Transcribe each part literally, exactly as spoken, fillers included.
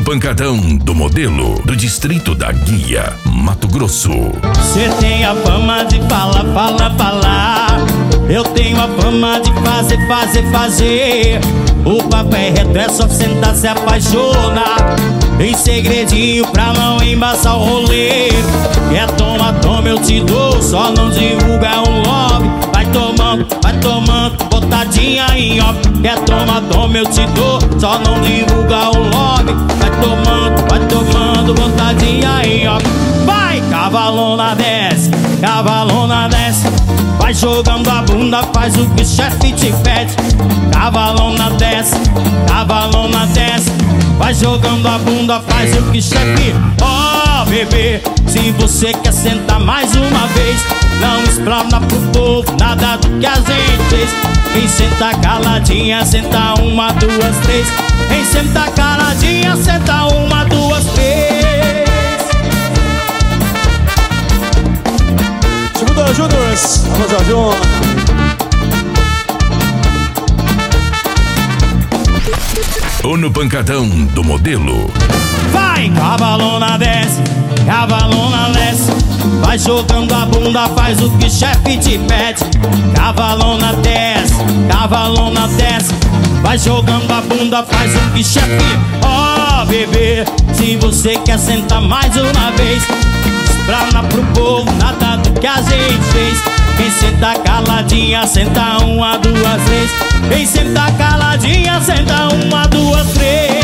Pancadão do Modelo, do Distrito da Guia, Mato Grosso. Cê tem a fama de falar, falar, falar. Eu tenho a fama de fazer, fazer, fazer. O papo é reto, é só sentar, se apaixonar. Em segredinho pra não embaçar o rolê. Quer tomar, toma, eu te dou. Só não divulga um love. Vai tomando, vai tomando, botadinha em off. Quer tomar, toma, eu te dou. Só não divulga um love. Vai tomando, vai tomando, botadinha em off. Vai, cavalona desce, cavalona desce. Vai jogando a bunda, faz o que o chefe te pede. Cavalona desce, cavalona desce. Vai jogando a bunda, faz o que o chefe. Ó, oh, bebê, se você quer sentar mais uma vez, não explana pro povo nada do que a gente fez. Quem senta caladinha, senta uma, duas, três. Quem senta caladinha, senta uma, duas, três. Segunda Júnior, alô Jorjão. Ou no Pancadão do Modelo. Vai, cavalona desce, cavalona desce. Vai jogando a bunda, faz o que o chefe te pede. Cavalona desce, cavalona desce. Vai jogando a bunda, faz o que o chefe. Ó, oh, bebê, se você quer sentar mais uma vez, explana pro povo nada do que a gente fez. Quem senta caladinha, senta uma, duas, três. Quem senta caladinha, senta uma, duas, três.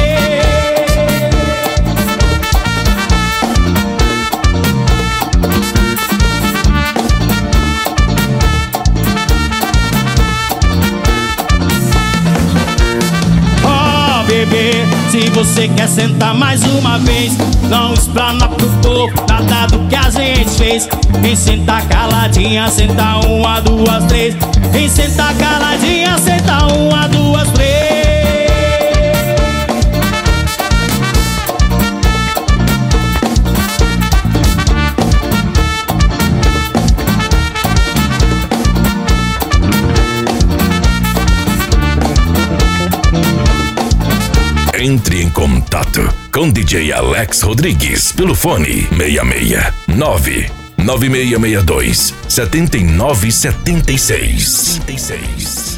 Bebê, se você quer sentar mais uma vez, não explana pro povo nada do que a gente fez. Quem senta caladinha, senta uma, duas, três. Quem senta caladinha, senta uma, duas, três. Entre em contato com D J Alex Rodrigues pelo fone seis seis nove nove seis seis dois sete nove sete seis.